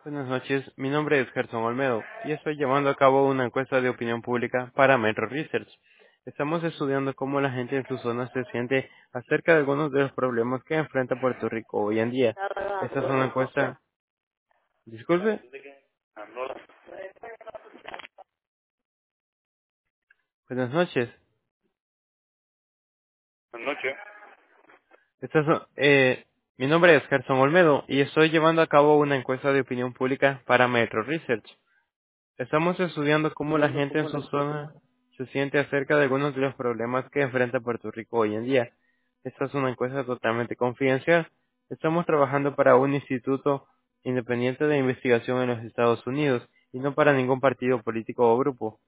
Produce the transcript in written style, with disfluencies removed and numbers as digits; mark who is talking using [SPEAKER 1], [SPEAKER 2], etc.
[SPEAKER 1] Buenas noches, mi nombre es Gerson Olmedo y estoy llevando a cabo una encuesta de opinión pública para Metro Research. Estamos estudiando cómo la gente en su zona se siente acerca de algunos de los problemas que enfrenta Puerto Rico hoy en día. Esta es una encuesta. Disculpe, buenas noches.
[SPEAKER 2] Buenas noches.
[SPEAKER 1] Esta es, mi nombre es Gerson Olmedo y estoy llevando a cabo una encuesta de opinión pública para Metro Research. Estamos estudiando cómo la gente en su zona se siente acerca de algunos de los problemas que enfrenta Puerto Rico hoy en día. Esta es una encuesta totalmente confidencial. Estamos trabajando para un instituto independiente de investigación en los Estados Unidos y no para ningún partido político o grupo.